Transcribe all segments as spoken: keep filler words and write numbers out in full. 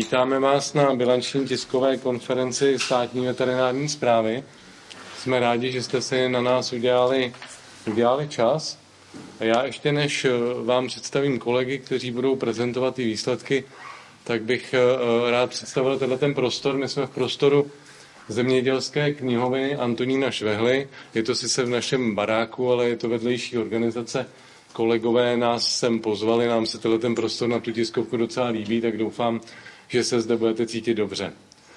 Vítáme vás na bilanční tiskové konferenci Státní veterinární správy. Jsme rádi, že jste si na nás udělali, udělali čas. A já ještě než vám představím kolegy, kteří budou prezentovat ty výsledky, tak bych rád představil tenhle ten prostor. My jsme v prostoru Zemědělské knihovny Antonína Švehly. Je to sice v našem baráku, ale je to vedlejší organizace. Kolegové nás sem pozvali, nám se tenhle ten prostor na tu tiskovku docela líbí, tak doufám, že se zde budete cítit dobře.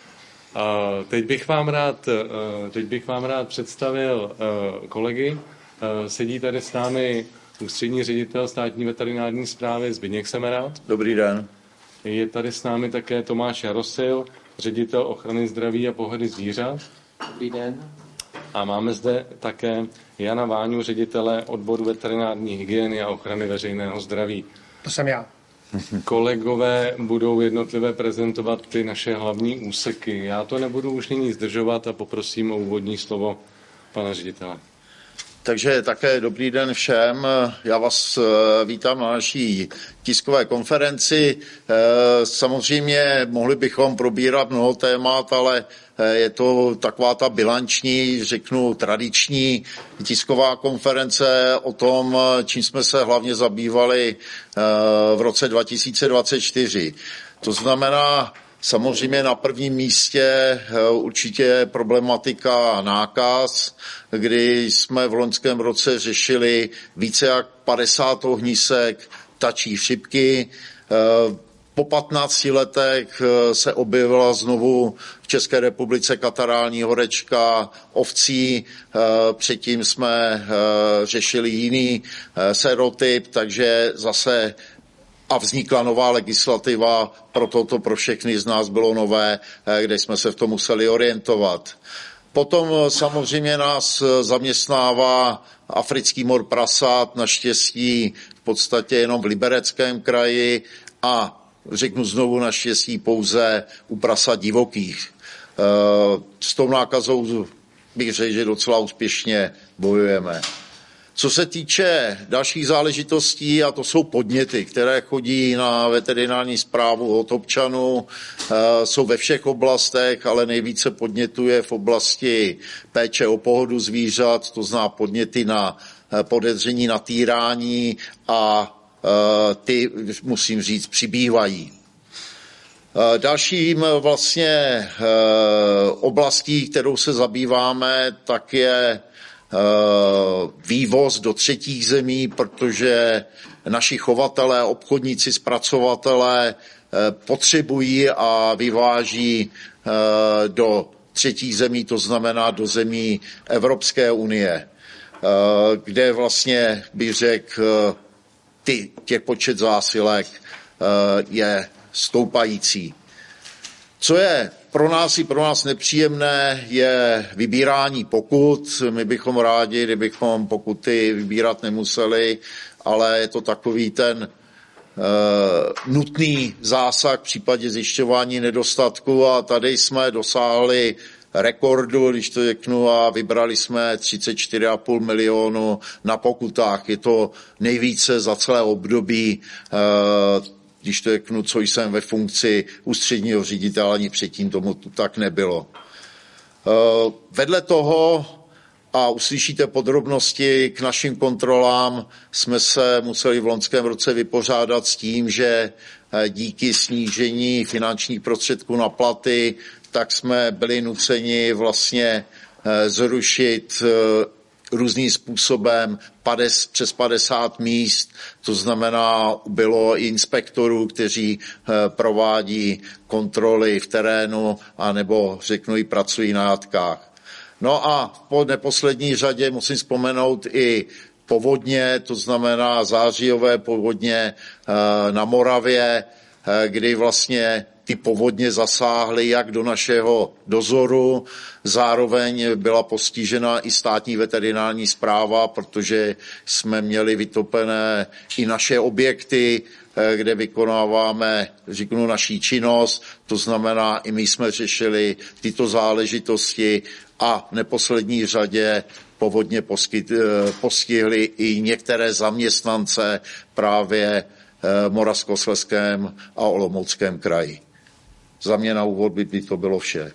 Teď bych vám rád, teď bych vám rád představil kolegy. Sedí tady s námi ústřední ředitel Státní veterinární správy Zbyněk Semerád. Dobrý den. Je tady s námi také Tomáš Jarosil, ředitel ochrany zdraví a pohody zvířat. Dobrý den. A máme zde také Jana Váňu, ředitele odboru veterinární hygieny a ochrany veřejného zdraví. To jsem já. Kolegové budou jednotlivé prezentovat ty naše hlavní úseky. Já to nebudu už nyní zdržovat a poprosím o úvodní slovo pana ředitele. Takže také dobrý den všem. Já vás vítám na naší tiskové konferenci. Samozřejmě mohli bychom probírat mnoho témat, ale je to taková ta bilanční, řeknu tradiční tisková konference o tom, čím jsme se hlavně zabývali v roce dva tisíce dvacet čtyři. To znamená, samozřejmě na prvním místě určitě problematika nákaz, kdy jsme v loňském roce řešili více jak padesát ohnisek ptačí chřipky. Po patnácti letech se objevila znovu v České republice katarální horečka ovcí. Předtím jsme řešili jiný sérotyp, takže zase a vznikla nová legislativa, proto to pro všechny z nás bylo nové, kde jsme se v tom museli orientovat. Potom samozřejmě nás zaměstnává africký mor prasat, naštěstí v podstatě jenom v Libereckém kraji a řeknu znovu naštěstí pouze u prasat divokých. S tou nákazou bych řekl, že docela úspěšně bojujeme. Co se týče dalších záležitostí, a to jsou podněty, které chodí na veterinární správu od občanů, jsou ve všech oblastech, ale nejvíce podnětuje v oblasti péče o pohodu zvířat, to znamená podněty na podezření na týrání a ty, musím říct, přibývají. Dalším vlastně oblastí, kterou se zabýváme, tak je vývoz do třetích zemí, protože naši chovatelé, obchodníci, zpracovatelé potřebují a vyváží do třetích zemí, to znamená do zemí Evropské unie, kde vlastně bych řekl, ty, těch počet zásilek je stoupající. Co je pro nás i pro nás nepříjemné, je vybírání pokut. My bychom rádi, kdybychom pokuty vybírat nemuseli, ale je to takový ten uh, nutný zásah v případě zjišťování nedostatku a tady jsme dosáhli rekordu, když to řeknu, a vybrali jsme třicet čtyři a půl milionu na pokutách. Je to nejvíce za celé období, uh, když to řeknu, co jsem ve funkci ústředního ředitele, ani předtím tomu tak nebylo. Vedle toho, a uslyšíte podrobnosti k našim kontrolám, jsme se museli v loňském roce vypořádat s tím, že díky snížení finančních prostředků na platy, tak jsme byli nuceni vlastně zrušit různým způsobem přes padesát míst, to znamená, bylo i inspektorů, kteří provádí kontroly v terénu, anebo řeknu i pracují na jatkách. No a po neposlední řadě musím vzpomenout i povodně, to znamená zářijové povodně na Moravě, kdy vlastně ty povodně zasáhly jak do našeho dozoru, zároveň byla postižena i státní veterinární správa, protože jsme měli vytopené i naše objekty, kde vykonáváme, řeknu, naší činnost, to znamená, i my jsme řešili tyto záležitosti a v neposlední řadě povodně postihly i některé zaměstnance právě v Moravskoslezském a Olomouckém kraji. za mě na úvod by, by to bylo vše.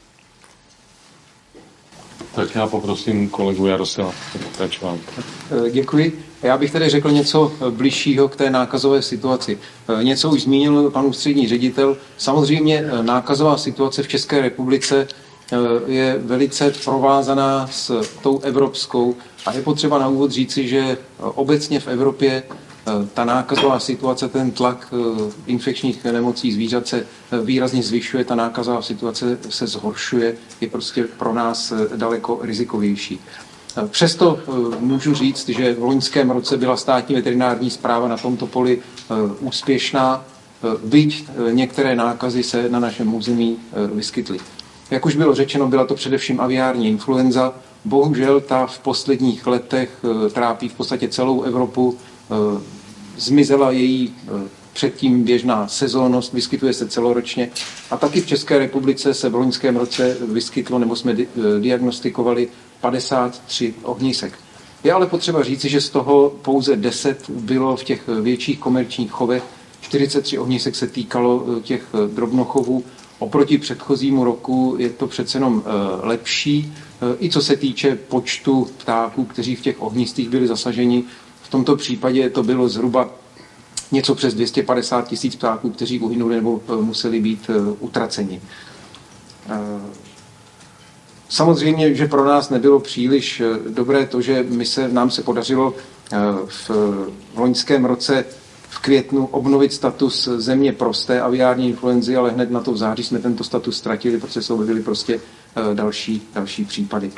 Tak já poprosím kolegu Jaroslava pokračovat. Děkuji. Já bych tady řekl něco bližšího k té nákazové situaci. Něco už zmínil pan ústřední ředitel. Samozřejmě nákazová situace v České republice je velice provázaná s tou evropskou a je potřeba na úvod říci, že obecně v Evropě ta nákazová situace, ten tlak infekčních nemocí zvířat se výrazně zvyšuje, ta nákazová situace se zhoršuje, je prostě pro nás daleko rizikovější. Přesto můžu říct, že v loňském roce byla státní veterinární správa na tomto poli úspěšná, byť některé nákazy se na našem území vyskytly. Jak už bylo řečeno, byla to především aviární influenza. Bohužel ta v posledních letech trápí v podstatě celou Evropu. Zmizela její předtím běžná sezónnost, vyskytuje se celoročně. A taky v České republice se v loňském roce vyskytlo, nebo jsme diagnostikovali padesát tři ohnisek. Je ale potřeba říci, že z toho pouze deset bylo v těch větších komerčních chovech, čtyřicet tři ohnisek se týkalo těch drobnochovů. Oproti předchozímu roku je to přece jenom lepší, i co se týče počtu ptáků, kteří v těch ohnistých byli zasaženi. V tomto případě to bylo zhruba něco přes dvě stě padesát tisíc ptáků, kteří uhynuli nebo museli být utraceni. Samozřejmě, že pro nás nebylo příliš dobré to, že my se, nám se podařilo v, v loňském roce v květnu obnovit status země prosté aviární influenzy, ale hned na to v září jsme tento status ztratili, protože se objevily prostě další, další případy.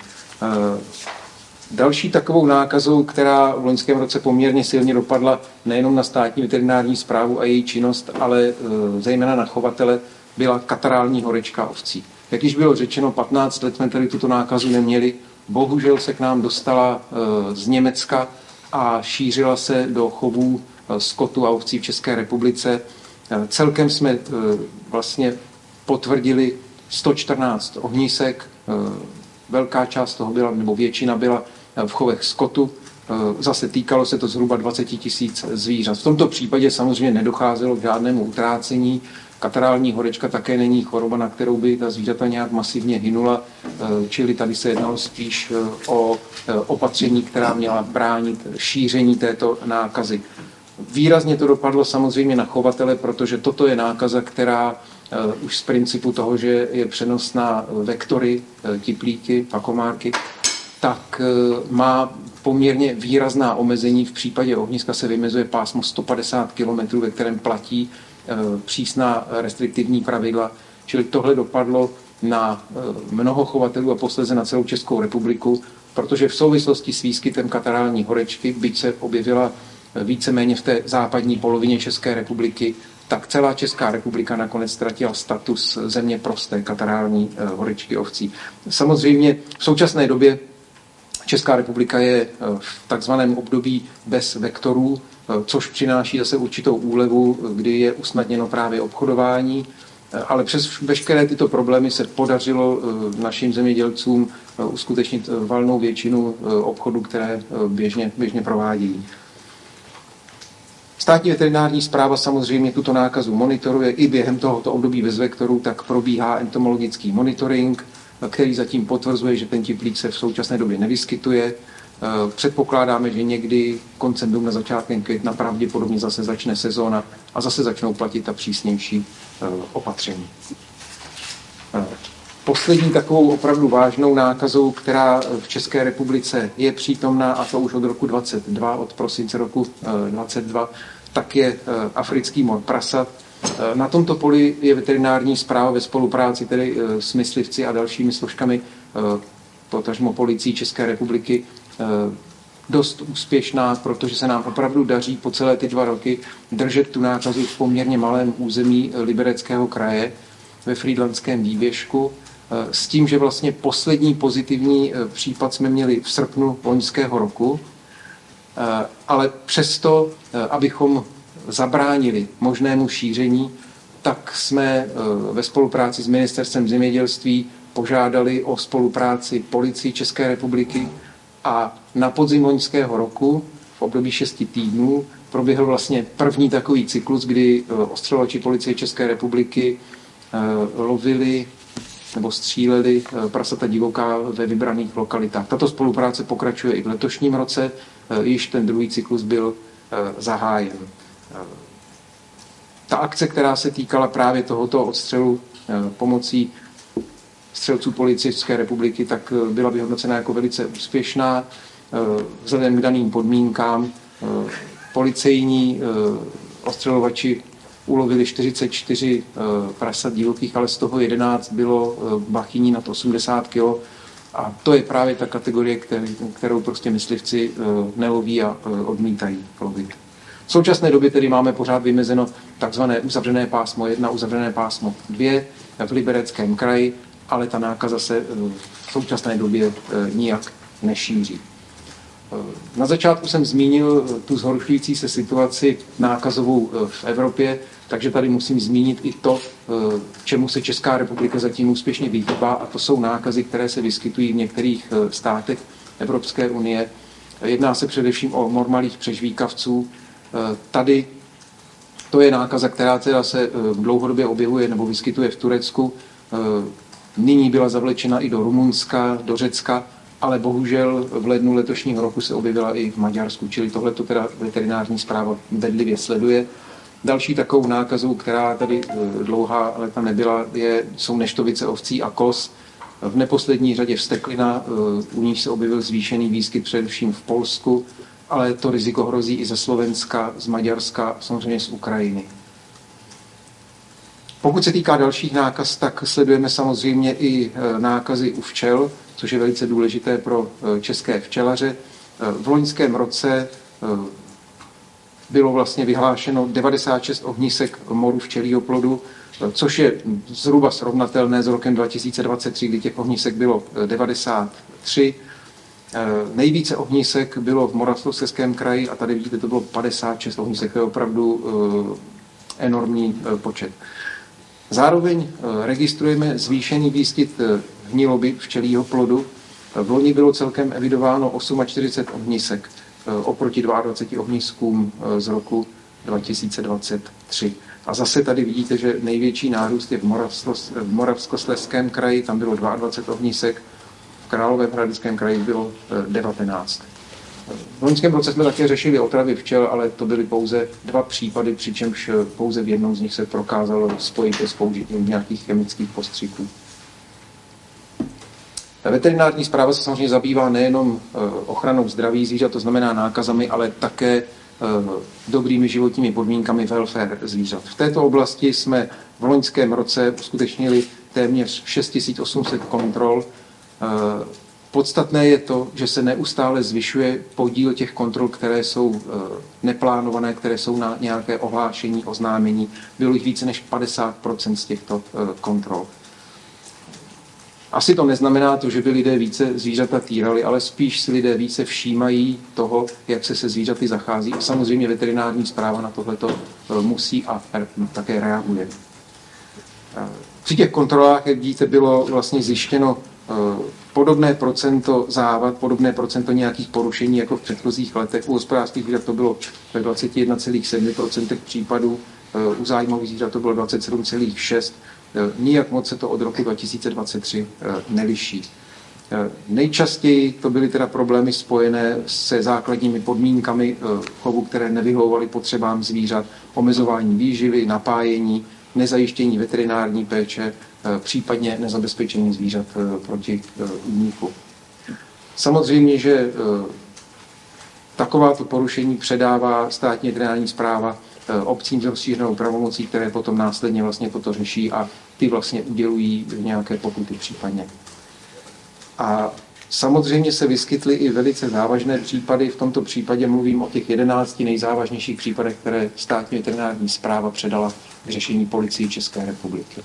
Další takovou nákazou, která v loňském roce poměrně silně dopadla nejenom na státní veterinární správu a její činnost, ale zejména na chovatele, byla katarální horečka ovcí. Jak již bylo řečeno, patnáct let jsme tady tuto nákazu neměli. Bohužel se k nám dostala z Německa a šířila se do chovů skotu a ovcí v České republice. Celkem jsme vlastně potvrdili sto čtrnáct ohnisek. Velká část toho byla, nebo většina byla v chovech skotu. Zase týkalo se to zhruba dvacet tisíc zvířat. V tomto případě samozřejmě nedocházelo k žádnému utrácení. Katarální horečka také není choroba, na kterou by ta zvířata nějak masivně hynula, čili tady se jednalo spíš o opatření, která měla bránit šíření této nákazy. Výrazně to dopadlo samozřejmě na chovatele, protože toto je nákaza, která už z principu toho, že je přenosná vektory, tiplíky, pakomárky, tak má poměrně výrazná omezení. V případě ohniska se vymezuje pásmo sto padesát kilometrů, ve kterém platí přísná restriktivní pravidla. Čili tohle dopadlo na mnoho chovatelů a posléze na celou Českou republiku, protože v souvislosti s výskytem katarální horečky, byť se objevila víceméně v té západní polovině České republiky, tak celá Česká republika nakonec ztratila status země prosté katarální horečky ovcí. Samozřejmě v současné době Česká republika je v takzvaném období bez vektorů, což přináší zase určitou úlevu, kdy je usnadněno právě obchodování, ale přes veškeré tyto problémy se podařilo našim zemědělcům uskutečnit valnou většinu obchodů, které běžně, běžně provádí. Státní veterinární správa samozřejmě tuto nákazu monitoruje i během tohoto období bez vektorů, tak probíhá entomologický monitoring, který zatím potvrzuje, že ten tiplík se v současné době nevyskytuje. Předpokládáme, že někdy koncem dubna, začátkem května pravděpodobně zase začne sezóna a zase začnou platit ta přísnější opatření. Poslední takovou opravdu vážnou nákazou, která v České republice je přítomná, a to už od roku dvacet dva, od prosince roku dvacet dva, tak je africký mor prasat. Na tomto poli je veterinární správa ve spolupráci tedy s myslivci a dalšími složkami, potažmo policií České republiky, dost úspěšná, protože se nám opravdu daří po celé ty dva roky držet tu nákazu v poměrně malém území Libereckého kraje ve Frýdlantském výběžku, s tím, že vlastně poslední pozitivní případ jsme měli v srpnu loňského roku, ale přesto, abychom zabránili možnému šíření, tak jsme ve spolupráci s Ministerstvem zemědělství požádali o spolupráci Policii České republiky a na podzim loňského roku v období šesti týdnů proběhl vlastně první takový cyklus, kdy ostřelovači Policie České republiky lovili nebo stříleli prasata divoká ve vybraných lokalitách. Tato spolupráce pokračuje i v letošním roce, již ten druhý cyklus byl zahájen. Ta akce, která se týkala právě tohoto odstřelu pomocí střelců policie České republiky, tak byla vyhodnocena jako velice úspěšná vzhledem k daným podmínkám. Policejní ostřelovači ulovili čtyřicet čtyři prasat divokých, ale z toho jedenáct bylo bachyní nad osmdesát kilo. A to je právě ta kategorie, kterou prostě myslivci neloví a odmítají lovit. V současné době tedy máme pořád vymezeno takzvané uzavřené pásmo jedna, uzavřené pásmo dvě v Libereckém kraji, ale ta nákaza se v současné době nijak nešíří. Na začátku jsem zmínil tu zhoršující se situaci nákazovou v Evropě, takže tady musím zmínit i to, čemu se Česká republika zatím úspěšně vyhýbá, a to jsou nákazy, které se vyskytují v některých státech Evropské unie. Jedná se především o mor malých přežvíkavců. Tady to je nákaza, která teda se dlouhodobě objevuje nebo vyskytuje v Turecku. Nyní byla zavlečena i do Rumunska, do Řecka, ale bohužel v lednu letošního roku se objevila i v Maďarsku, čili tohle to teda veterinární správa bedlivě sleduje. Další takovou nákazou, která tady dlouhá léta nebyla, je, jsou neštovice ovcí a koz. V neposlední řadě vsteklina, u níž se objevil zvýšený výskyt především v Polsku, ale to riziko hrozí i ze Slovenska, z Maďarska, samozřejmě z Ukrajiny. Pokud se týká dalších nákaz, tak sledujeme samozřejmě i nákazy u včel, což je velice důležité pro české včelaře. V loňském roce bylo vlastně vyhlášeno devadesát šest ohnisek moru včelího plodu, což je zhruba srovnatelné s rokem dva tisíce dvacet tři, kdy těch ohnisek bylo devadesát tři. Nejvíce ohnisek bylo v Moravskoslezském kraji a tady vidíte, to bylo padesát šest ohnisek, to je opravdu enormní počet. Zároveň registrujeme zvýšený výskyt hniloby včelího plodu. V loni bylo celkem evidováno čtyřicet osm ohnisek oproti dvaceti dvěma ohniskům z roku dva tisíce dvacet tři. A zase tady vidíte, že největší nárůst je v Moravskoslezském kraji, tam bylo dvacet dva ohnisek, v Královéhradeckém kraji bylo devatenáct. V loňském roce jsme také řešili otravy včel, ale to byly pouze dva případy, přičemž pouze v jednom z nich se prokázalo spojit s použitím nějakých chemických postřiků. Veterinární správa se samozřejmě zabývá nejenom ochranou zdraví zvířat, to znamená nákazami, ale také dobrými životními podmínkami welfare zvířat. V této oblasti jsme v loňském roce uskutečnili téměř šest tisíc osm set kontrol. Podstatné je to, že se neustále zvyšuje podíl těch kontrol, které jsou neplánované, které jsou na nějaké ohlášení, oznámení. Bylo jich více než padesát procent z těchto kontrol. Asi to neznamená to, že by lidé více zvířata týrali, ale spíš si lidé více všímají toho, jak se se zvířaty zachází. A samozřejmě veterinární správa na tohleto musí a také reaguje. Při těch kontrolách, jak vidíte, bylo vlastně zjištěno podobné procento závad, podobné procento nějakých porušení jako v předchozích letech. U hospodářských zvířat to bylo ve dvacet jedna celá sedm procent případů, u zájmových zvířat to bylo dvacet sedm celá šest procent. Nijak moc se to od roku dva tisíce dvacet tři neliší. Nejčastěji to byly teda problémy spojené se základními podmínkami chovu, které nevyhovovaly potřebám zvířat, omezování výživy, napájení, nezajištění veterinární péče, případně nezabezpečení zvířat proti úniku. Samozřejmě, že takováto porušení předává státní veterinární správa obcím s rozšířenou pravomocí, které potom následně vlastně toto řeší a ty vlastně udělují nějaké pokuty případně. A samozřejmě se vyskytly i velice závažné případy. V tomto případě mluvím o těch jedenácti nejzávažnějších případech, které státní veterinární správa předala k řešení Policii České republiky.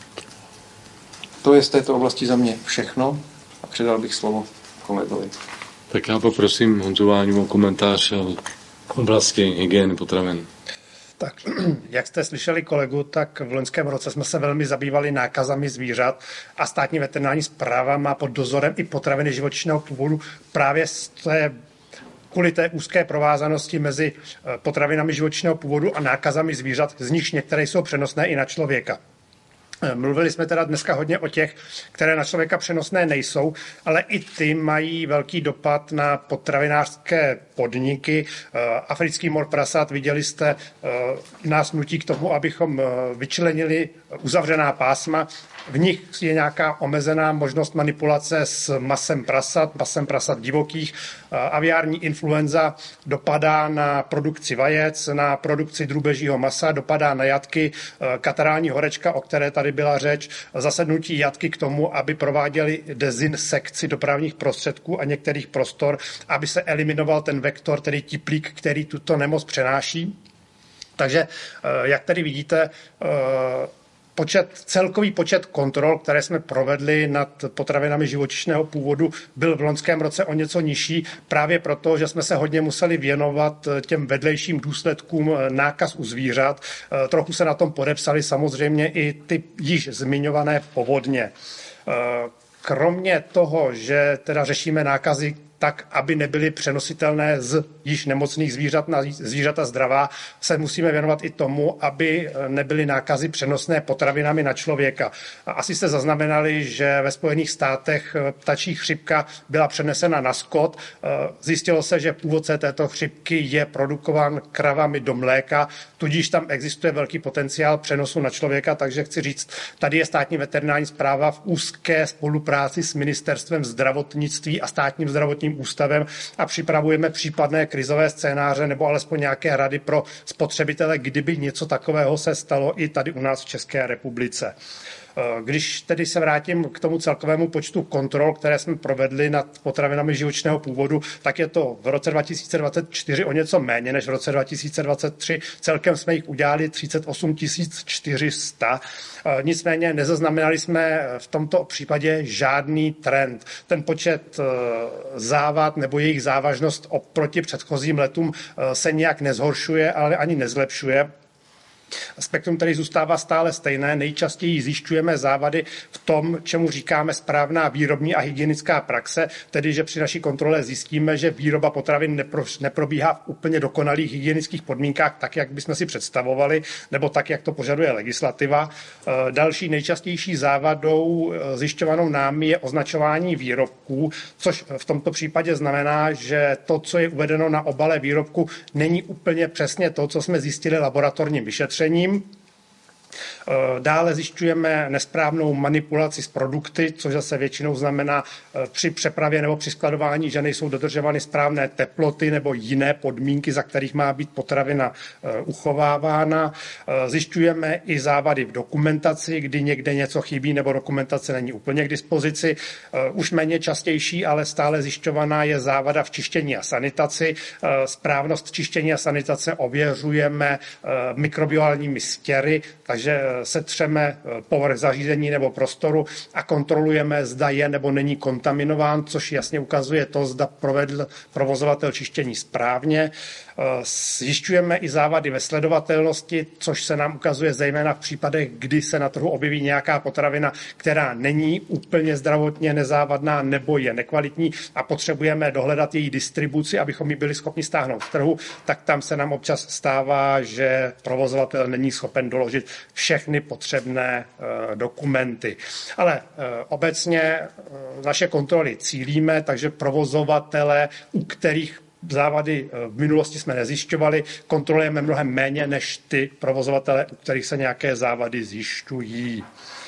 To je z této oblasti za mě všechno a předal bych slovo kolegovi. Tak já poprosím Honzu Váňu o komentář v oblasti hygieny potravin. Tak, jak jste slyšeli kolegu, tak v loňském roce jsme se velmi zabývali nákazami zvířat a státní veterinární správa má pod dozorem i potraviny živočišného původu právě z té, kvůli té úzké provázanosti mezi potravinami živočišného původu a nákazami zvířat, z nichž některé jsou přenosné i na člověka. Mluvili jsme teda dneska hodně o těch, které na člověka přenosné nejsou, ale i ty mají velký dopad na potravinářské podniky. Africký mor prasat, viděli jste, nás nutí k tomu, abychom vyčlenili uzavřená pásma. V nich je nějaká omezená možnost manipulace s masem prasat, masem prasat divokých. Aviární influenza dopadá na produkci vajec, na produkci drůbežího masa, dopadá na jatky. Katarální horečka, o které tady byla řeč, zasednutí jatky k tomu, aby prováděli dezinsekci dopravních prostředků a některých prostor, aby se eliminoval ten vektor, tedy tiplík, který tuto nemoc přenáší. Takže, jak tady vidíte, Počet, celkový počet kontrol, které jsme provedli nad potravinami živočišného původu, byl v loňském roce o něco nižší, právě proto, že jsme se hodně museli věnovat těm vedlejším důsledkům nákaz u zvířat. Trochu se na tom podepsali samozřejmě i ty již zmiňované povodně. Kromě toho, že teda řešíme nákazy tak, aby nebyly přenositelné z již nemocných zvířat na zvířata zdravá, se musíme věnovat i tomu, aby nebyly nákazy přenosné potravinami na člověka. Asi jste zaznamenali, že ve Spojených státech ptačí chřipka byla přenesena na skot. Zjistilo se, že původce této chřipky je produkován kravami do mléka, tudíž tam existuje velký potenciál přenosu na člověka, takže chci říct, tady je státní veterinární správa v úzké spolupráci s ministerstvem zdravotnictví a státním zdravotním ústavem a připravujeme případné krizové scénáře nebo alespoň nějaké rady pro spotřebitele, kdyby něco takového se stalo i tady u nás v České republice. Když tedy se vrátím k tomu celkovému počtu kontrol, které jsme provedli nad potravinami živočišného původu, tak je to v roce dva tisíce dvacet čtyři o něco méně než v roce dva tisíce dvacet tři. Celkem jsme jich udělali třicet osm tisíc čtyři sta. Nicméně nezaznamenali jsme v tomto případě žádný trend. Ten počet závad nebo jejich závažnost oproti předchozím letům se nijak nezhoršuje, ale ani nezlepšuje. Spektrum tedy zůstává stále stejné. Nejčastěji zjišťujeme závady v tom, čemu říkáme správná výrobní a hygienická praxe, tedy že při naší kontrole zjistíme, že výroba potravin nepro, neprobíhá v úplně dokonalých hygienických podmínkách, tak, jak bychom si představovali, nebo tak, jak to požaduje legislativa. Další nejčastější závadou zjišťovanou námi je označování výrobků, což v tomto případě znamená, že to, co je uvedeno na obale výrobku, není úplně přesně to, co jsme zjistili laboratorním vyšetřením. Dále zjišťujeme nesprávnou manipulaci s produkty, což zase většinou znamená při přepravě nebo při skladování, že nejsou dodržovány správné teploty nebo jiné podmínky, za kterých má být potravina uchovávána. Zjišťujeme i závady v dokumentaci, kdy někde něco chybí nebo dokumentace není úplně k dispozici. Už méně častější, ale stále zjišťovaná je závada v čištění a sanitaci. Správnost čištění a sanitace ověřujeme mikrobiálními stěry, takže setřeme povrch zařízení nebo prostoru a kontrolujeme, zda je nebo není kontaminován, což jasně ukazuje to, zda provedl provozovatel čištění správně. Zjišťujeme i závady ve sledovatelnosti, což se nám ukazuje zejména v případech, kdy se na trhu objeví nějaká potravina, která není úplně zdravotně nezávadná nebo je nekvalitní a potřebujeme dohledat její distribuci, abychom ji byli schopni stáhnout z trhu, tak tam se nám občas stává, že provozovatel není schopen doložit všechny potřebné e, dokumenty. Ale e, obecně e, naše kontroly cílíme, takže provozovatele, u kterých závady v minulosti jsme nezjišťovali, kontrolujeme mnohem méně než ty provozovatele, u kterých se nějaké závady zjišťují.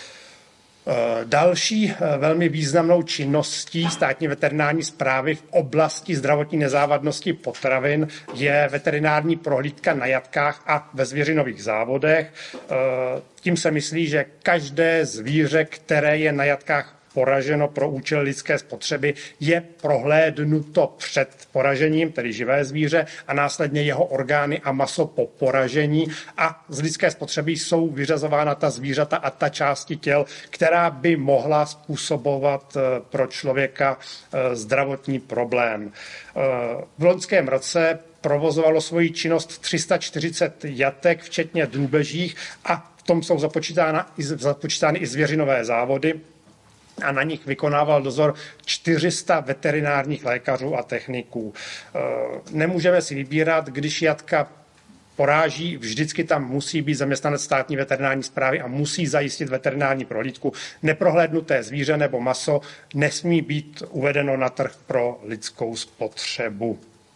Další velmi významnou činností státní veterinární správy v oblasti zdravotní nezávadnosti potravin je veterinární prohlídka na jatkách a ve zvěřinových závodech. Tím se myslí, že každé zvíře, které je na jatkách poraženo pro účel lidské spotřeby, je prohlédnuto před poražením, tedy živé zvíře, a následně jeho orgány a maso po poražení a z lidské spotřeby jsou vyřazována ta zvířata a ta části těl, která by mohla způsobovat pro člověka zdravotní problém. V loňském roce provozovalo svoji činnost tři sta čtyřicet jatek, včetně drůbežích, a v tom jsou započítány i zvěřinové závody, a na nich vykonával dozor čtyři sta veterinárních lékařů a techniků. Nemůžeme si vybírat, když jatka poráží, vždycky tam musí být zaměstnanec státní veterinární správy a musí zajistit veterinární prohlídku. Neprohlédnuté zvíře nebo maso nesmí být uvedeno na trh pro lidskou spotřebu.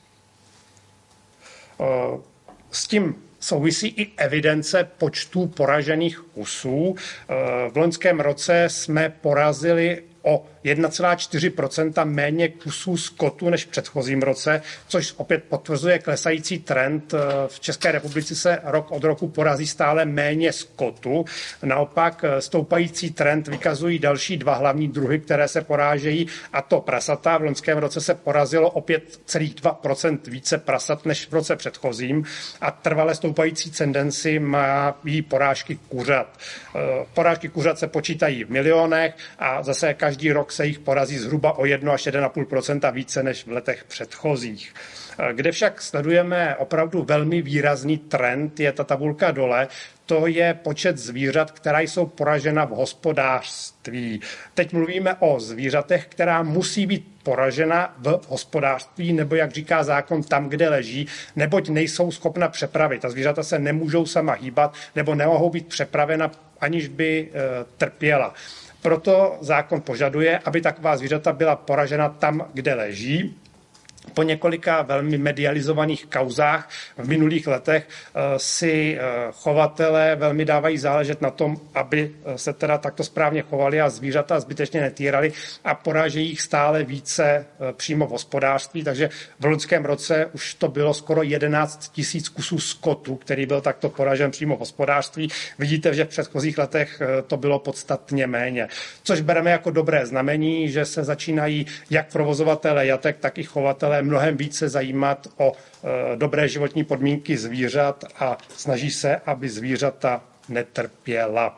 S tím souvisí i evidence počtů poražených kusů. V loňském roce jsme porazili o jedna celá čtyři procenta méně kusů skotu než v předchozím roce, což opět potvrzuje klesající trend. V České republice se rok od roku porazí stále méně skotu. Naopak stoupající trend vykazují další dva hlavní druhy, které se porážejí, a to prasata. V loňském roce se porazilo o pět celá dva procenta více prasat než v roce předchozím a trvale stoupající tendenci mají porážky kuřat. Porážky kuřat se počítají v milionech a zase každý rok se jich porazí zhruba o jedna až jedna celá pět procenta více než v letech předchozích. Kde však sledujeme opravdu velmi výrazný trend, je ta tabulka dole, to je počet zvířat, která jsou poražena v hospodářství. Teď mluvíme o zvířatech, která musí být poražena v hospodářství, nebo jak říká zákon, tam, kde leží, neboť nejsou schopna přepravit. Ta zvířata se nemůžou sama hýbat, nebo nemohou být přepravena, aniž by e, trpěla. Proto zákon požaduje, aby taková zvířata byla poražena tam, kde leží. Po několika velmi medializovaných kauzách v minulých letech si chovatelé velmi dávají záležet na tom, aby se teda takto správně chovali a zvířata zbytečně netýrali a porážejí jich stále více přímo v hospodářství. Takže v loňském roce už to bylo skoro jedenáct tisíc kusů skotu, který byl takto poražen přímo v hospodářství. Vidíte, že v předchozích letech to bylo podstatně méně. Což bereme jako dobré znamení, že se začínají jak provozovatelé jatek, tak i chovatelé mnohem více zajímat o e, dobré životní podmínky zvířat a snaží se, aby zvířata netrpěla.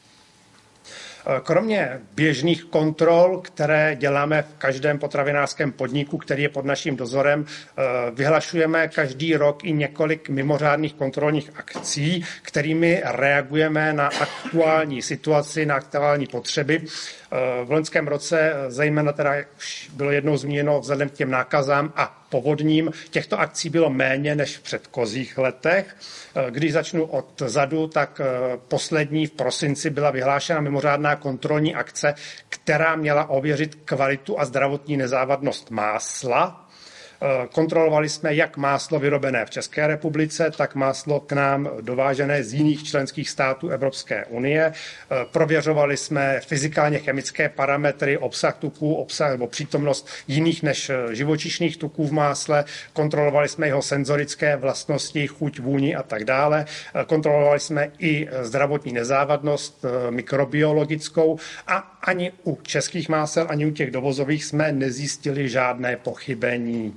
Kromě běžných kontrol, které děláme v každém potravinářském podniku, který je pod naším dozorem, vyhlašujeme každý rok i několik mimořádných kontrolních akcí, kterými reagujeme na aktuální situaci, na aktuální potřeby. V loňském roce, zejména teda už bylo jednou zmíněno vzhledem k těm nákazám a povodním, těchto akcí bylo méně než v předchozích letech. Když začnu odzadu, tak poslední v prosinci byla vyhlášena mimořádná kontrolní akce, která měla ověřit kvalitu a zdravotní nezávadnost másla. Kontrolovali jsme jak máslo vyrobené v České republice, tak máslo k nám dovážené z jiných členských států Evropské unie. Prověřovali jsme fyzikálně chemické parametry, obsah tuků, obsah nebo přítomnost jiných než živočišných tuků v másle. Kontrolovali jsme jeho senzorické vlastnosti, chuť, vůni a tak dále. Kontrolovali jsme i zdravotní nezávadnost mikrobiologickou a ani u českých másel, ani u těch dovozových jsme nezjistili žádné pochybení.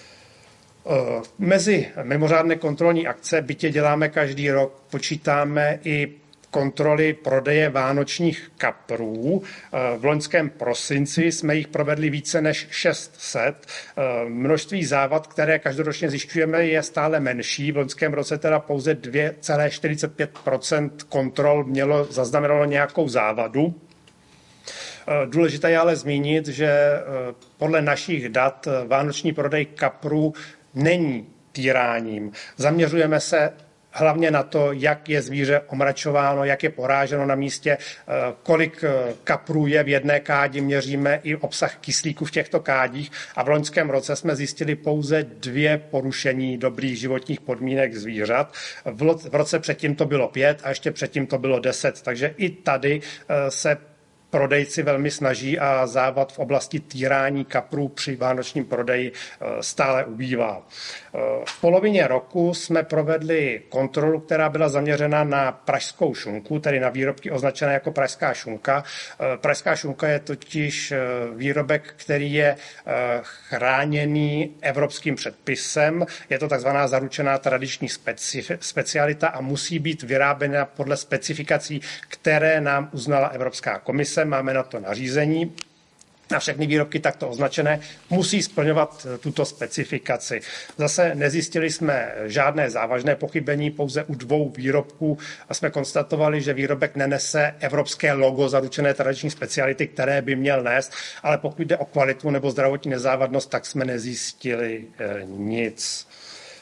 Mezi mimořádné kontrolní akce, bytě děláme každý rok, počítáme i kontroly prodeje vánočních kaprů. V loňském prosinci jsme jich provedli více než šest set. Množství závad, které každoročně zjišťujeme, je stále menší. V loňském roce teda pouze dvě celá čtyřicet pět procent kontrol mělo zaznamenalo nějakou závadu. Důležité je ale zmínit, že podle našich dat vánoční prodej kaprů není týráním. Zaměřujeme se hlavně na to, jak je zvíře omračováno, jak je poráženo na místě, kolik kaprů je v jedné kádi, měříme i obsah kyslíku v těchto kádích a v loňském roce jsme zjistili pouze dvě porušení dobrých životních podmínek zvířat. V roce předtím to bylo pět a ještě předtím to bylo deset, takže i tady se prodejci velmi snaží a závad v oblasti týrání kaprů při vánočním prodeji stále ubývá. V polovině roku jsme provedli kontrolu, která byla zaměřena na pražskou šunku, tedy na výrobky označené jako pražská šunka. Pražská šunka je totiž výrobek, který je chráněný evropským předpisem. Je to takzvaná zaručená tradiční specialita a musí být vyráběna podle specifikací, které nám uznala Evropská komise. Máme na to nařízení a všechny výrobky takto označené musí splňovat tuto specifikaci. Zase nezjistili jsme žádné závažné pochybení, pouze u dvou výrobků jsme konstatovali, že výrobek nenese evropské logo zaručené tradiční speciality, které by měl nést, ale pokud jde o kvalitu nebo zdravotní nezávadnost, tak jsme nezjistili nic.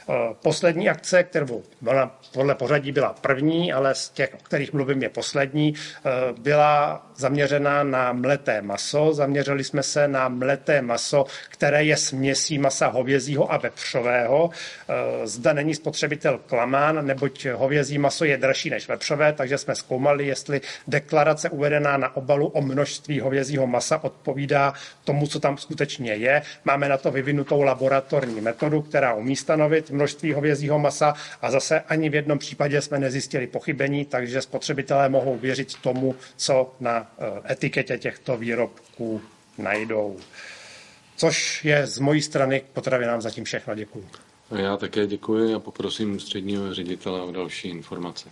Poslední akce, kterou byla, podle pořadí byla první, ale z těch, o kterých mluvím, je poslední, byla zaměřena na mleté maso. Zaměřili jsme se na mleté maso, které je směsí masa hovězího a vepřového. Zde není spotřebitel klamán, neboť hovězí maso je dražší než vepřové, takže jsme zkoumali, jestli deklarace uvedená na obalu o množství hovězího masa odpovídá tomu, co tam skutečně je. Máme na to vyvinutou laboratorní metodu, která umí stanovit množství hovězího masa a zase ani v jednom případě jsme nezjistili pochybení, takže spotřebitelé mohou věřit tomu, co na etiketě těchto výrobků najdou. Což je z mojí strany k potravinám zatím všechno. Děkuji. Já také děkuji a poprosím ústředního ředitele o další informace.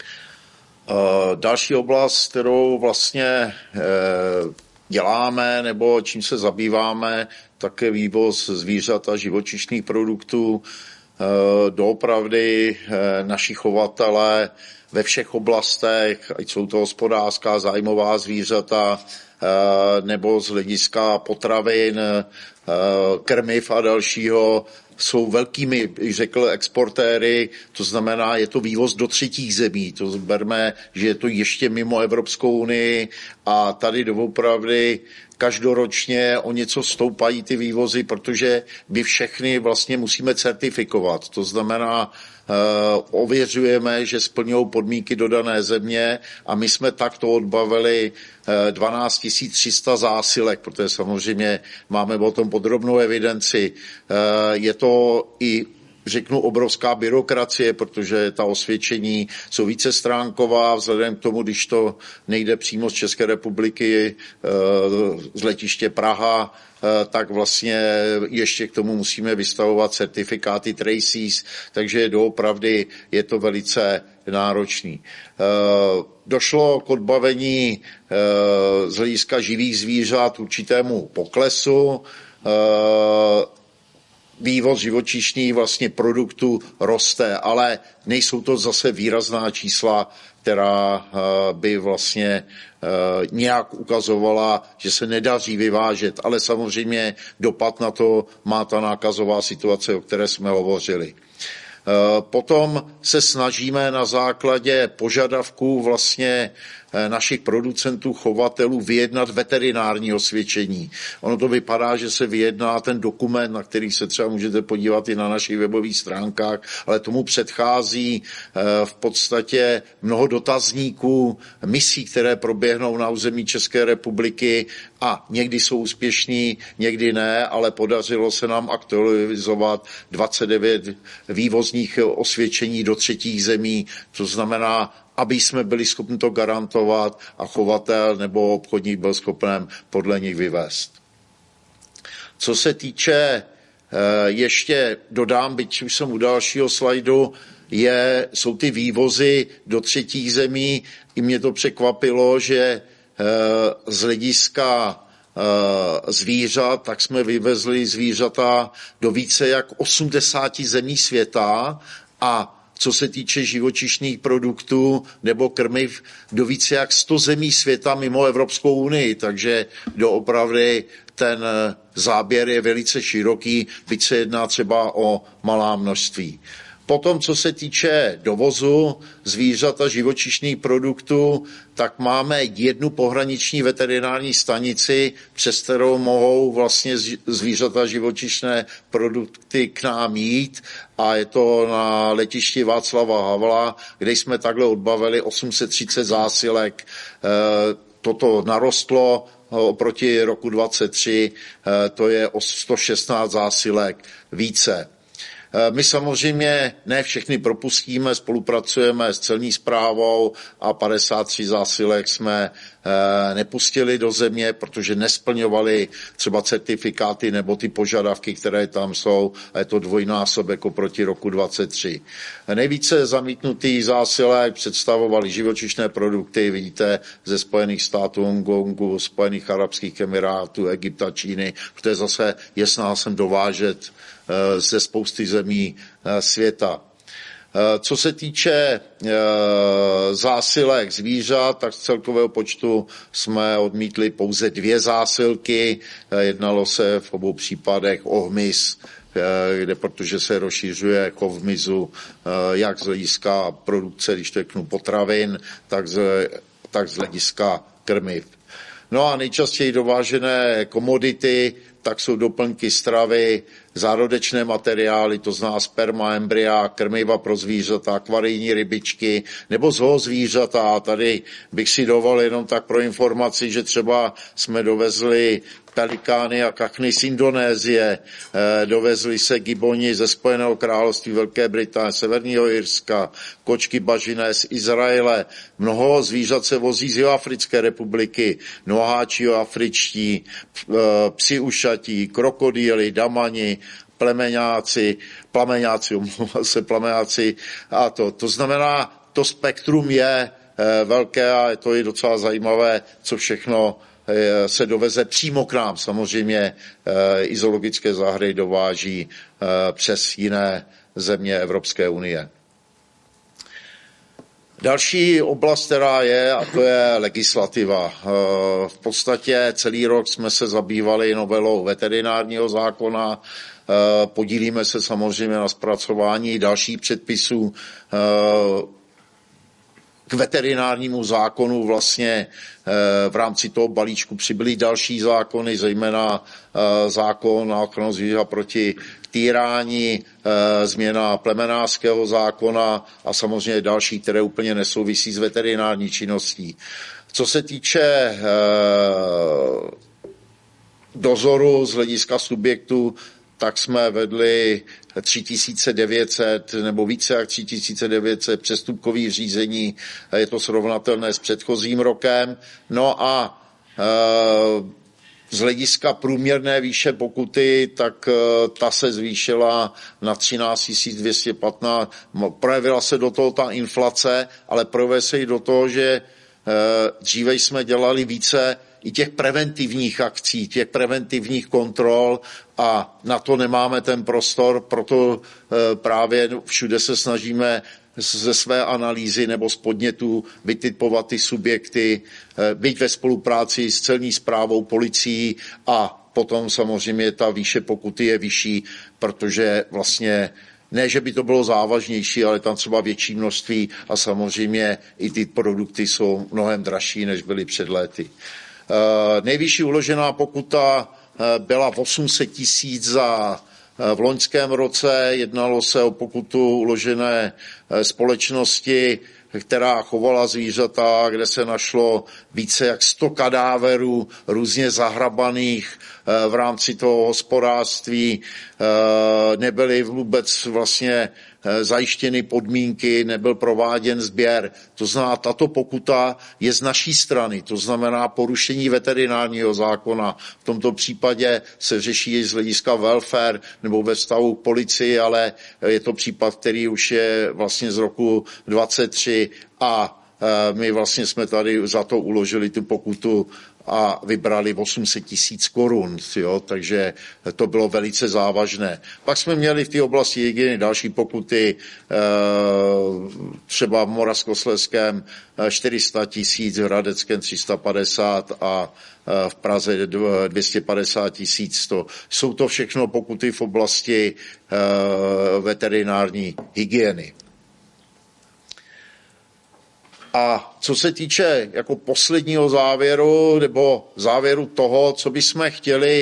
Další oblast, kterou vlastně děláme nebo čím se zabýváme, tak je vývoz zvířat a živočišných produktů. Doopravdy naši chovatelé ve všech oblastech, ať jsou to hospodářská, zájmová zvířata, nebo z hlediska potravin, krmiv a dalšího, jsou velkými, řekl, exportéry, to znamená, je to vývoz do třetích zemí, to berme, že je to ještě mimo Evropskou unii a tady doopravdy každoročně o něco stoupají ty vývozy, protože my všechny vlastně musíme certifikovat, to znamená, Uh, ověřujeme, že splňují podmínky do dané země a my jsme takto odbavili uh, dvanáct tisíc tři sta zásilek, protože samozřejmě máme o tom podrobnou evidenci. Uh, je to i řeknu obrovská byrokracie, protože ta osvědčení jsou více stránková, vzhledem k tomu, když to nejde přímo z České republiky, z letiště Praha, tak vlastně ještě k tomu musíme vystavovat certifikáty Traces, takže doopravdy je to velice náročný. Došlo k odbavení z hlediska živých zvířat určitému poklesu, vývoz živočišných vlastně produktů roste, ale nejsou to zase výrazná čísla, která by vlastně nějak ukazovala, že se nedaří vyvážet, ale samozřejmě dopad na to má ta nákazová situace, o které jsme hovořili. Potom se snažíme na základě požadavků vlastně našich producentů, chovatelů vyjednat veterinární osvědčení. Ono to vypadá, že se vyjedná ten dokument, na který se třeba můžete podívat i na našich webových stránkách, ale tomu předchází v podstatě mnoho dotazníků, misí, které proběhnou na území České republiky a někdy jsou úspěšní, někdy ne, ale podařilo se nám aktualizovat dvacet devět vývozních osvědčení do třetích zemí, to znamená, aby jsme byli schopni to garantovat a chovatel nebo obchodník byl schopen podle nich vyvést. Co se týče, ještě dodám, byť už jsem u dalšího slajdu, je, jsou ty vývozy do třetích zemí. I mě to překvapilo, že z hlediska zvířat, tak jsme vyvezli zvířata do více jak osmdesáti zemí světa a co se týče živočišných produktů nebo krmiv, do více jak sto zemí světa mimo Evropskou unii, takže doopravdy ten záběr je velice široký, byť se jedná třeba o malá množství. Potom, co se týče dovozu zvířat a živočišných produktů, tak máme jednu pohraniční veterinární stanici, přes kterou mohou vlastně zvířata a živočišné produkty k nám jít a je to na letišti Václava Havla, kde jsme takhle odbavili osm set třicet zásilek. Toto narostlo oproti roku dvacet tři, to je o sto šestnáct zásilek více. My samozřejmě ne všechny propustíme, spolupracujeme s celní správou a padesát tři zásilek jsme nepustili do země, protože nesplňovali třeba certifikáty nebo ty požadavky, které tam jsou, a je to dvojnásobek oproti roku dvacet tři. Nejvíce zamítnutých zásilek představovaly živočišné produkty, vidíte, ze Spojených států, Hongkongu, Spojených arabských emirátů, Egypta, Číny, protože zase je snaha sem dovážet ze spousty zemí světa. Co se týče zásilek zvířat, tak z celkového počtu jsme odmítli pouze dvě zásilky. Jednalo se v obou případech o hmyz, kde protože se rozšiřuje chov hmyzu jak z hlediska produkce, když to řeknu, potravin, tak z, tak z hlediska krmiv. No a nejčastěji dovážené komodity, tak jsou doplňky stravy, zárodečné materiály, to zná sperma, embrya, krmiva pro zvířata, akvarijní rybičky nebo zoozvířata. Tady bych si dovolil jenom tak pro informaci, že třeba jsme dovezli pelikány a kachny z Indonésie, dovezli se giboni ze Spojeného království, Velké Británie, Severního Irska, kočky bažiné z Izraele. Mnoho zvířat se vozí z Jihoafrické republiky, noháči afričtí, psi ušatí, krokodýly, damani, plemeňáci, plameňáci, omlouvám se, plameňáci a to. To znamená, to spektrum je velké a je to i docela zajímavé, co všechno se doveze přímo k nám. Samozřejmě i zoologické zahrady dováží přes jiné země Evropské unie. Další oblast, která je, a to je legislativa. V podstatě celý rok jsme se zabývali novelou veterinárního zákona, podílíme se samozřejmě na zpracování dalších předpisů. K veterinárnímu zákonu vlastně v rámci toho balíčku přibyly další zákony, zejména zákon na ochranu zvířat proti týrání, změna plemenářského zákona a samozřejmě další, které úplně nesouvisí s veterinární činností. Co se týče dozoru z hlediska subjektů, tak jsme vedli tři tisíce devět set nebo více jak tři tisíce devět set přestupkových řízení. Je to srovnatelné s předchozím rokem. No a e, z hlediska průměrné výše pokuty, tak e, ta se zvýšila na třináct tisíc dvě stě patnáct. Projevila se do toho ta inflace, ale projevila se i do toho, že e, dříve jsme dělali více i těch preventivních akcí, těch preventivních kontrol a na to nemáme ten prostor, proto právě všude se snažíme ze své analýzy nebo z podnětů vytipovat ty subjekty, být ve spolupráci s celní správou, policií a potom samozřejmě ta výše pokuty je vyšší, protože vlastně ne, že by to bylo závažnější, ale tam třeba větší množství a samozřejmě i ty produkty jsou mnohem dražší, než byly před léty. Nejvyšší uložená pokuta byla osm set tisíc za v loňském roce. Jednalo se o pokutu uložené společnosti, která chovala zvířata, kde se našlo více jak sto kadáverů různě zahrabaných v rámci toho hospodářství. Nebyly vůbec vlastně zajištěny podmínky, nebyl prováděn sběr. To znamená, tato pokuta je z naší strany, to znamená porušení veterinárního zákona. V tomto případě se řeší i z hlediska welfare nebo ve vztahu k policii, ale je to případ, který už je vlastně z roku dvacet tři a my vlastně jsme tady za to uložili tu pokutu a vybrali osm set tisíc korun, jo, takže to bylo velice závažné. Pak jsme měli v té oblasti hygieny další pokuty, třeba v Moravskoslezském čtyři sta tisíc, v Hradeckém tři sta padesát a v Praze dvě stě padesát tisíc. To jsou to všechno pokuty v oblasti veterinární hygieny. A co se týče jako posledního závěru, nebo závěru toho, co bychom chtěli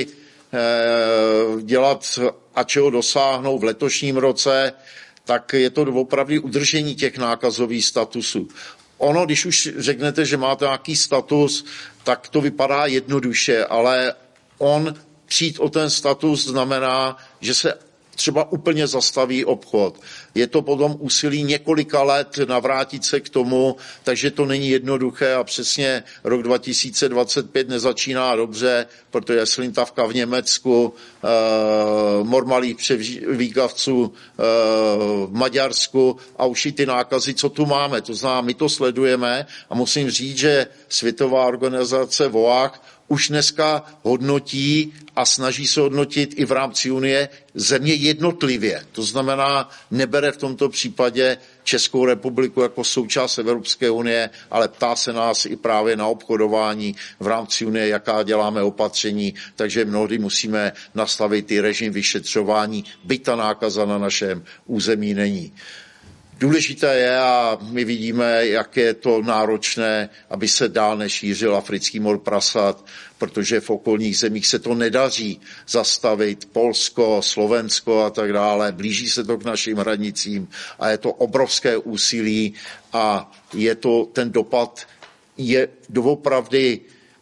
dělat a čeho dosáhnout v letošním roce, tak je to opravdu udržení těch nákazových statusů. Ono, když už řeknete, že máte nějaký status, tak to vypadá jednoduše, ale on přijít o ten status znamená, že se třeba úplně zastaví obchod. Je to potom úsilí několika let navrátit se k tomu, takže to není jednoduché a přesně rok dva tisíce dvacet pět nezačíná dobře, protože slintavka v Německu, eh, mor malých převíkavců eh, v Maďarsku a už i ty nákazy, co tu máme. To znamená, my to sledujeme a musím říct, že Světová organizace V O A C už dneska hodnotí a snaží se hodnotit i v rámci Unie země jednotlivě. To znamená, nebere v tomto případě Českou republiku jako součást Evropské unie, ale ptá se nás i právě na obchodování v rámci Unie, jaká děláme opatření, takže mnohdy musíme nastavit i režim vyšetřování, byť ta nákaza na našem území není. Důležité je, a my vidíme, jak je to náročné, aby se dál nešířil africký mor prasat, protože v okolních zemích se to nedaří zastavit, Polsko, Slovensko a tak dále, blíží se to k našim hranicím a je to obrovské úsilí a je to, ten dopad je doopravdy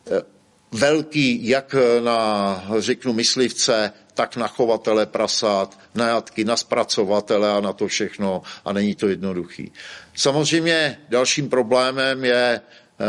velký jak na, řeknu, myslivce, tak na chovatele prasat, na jatky, na zpracovatele a na to všechno a není to jednoduchý. Samozřejmě dalším problémem je